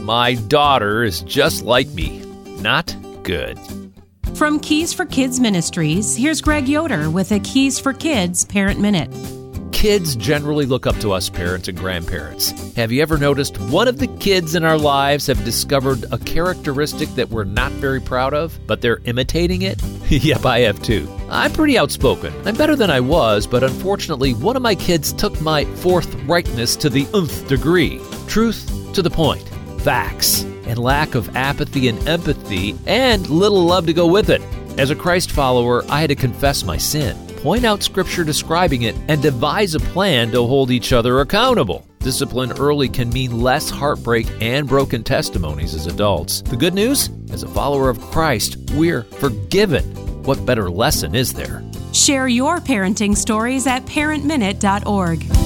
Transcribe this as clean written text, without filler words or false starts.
My daughter is just like me. Not good. From Keys for Kids Ministries, here's Greg Yoder with a Keys for Kids Parent Minute. Kids generally look up to us parents and grandparents. Have you ever noticed one of the kids in our lives have discovered a characteristic that we're not very proud of, but they're imitating it? Yep, I have too. I'm pretty outspoken. I'm better than I was, but unfortunately, one of my kids took my forthrightness to the nth degree. Truth to the point. Facts. And lack of apathy and empathy, and little love to go with it. As a Christ follower, I had to confess my sin, point out scripture describing it, and devise a plan to hold each other accountable. Discipline early can mean less heartbreak and broken testimonies as adults. The good news? As a follower of Christ, we're forgiven. What better lesson is there? Share your parenting stories at parentminute.org.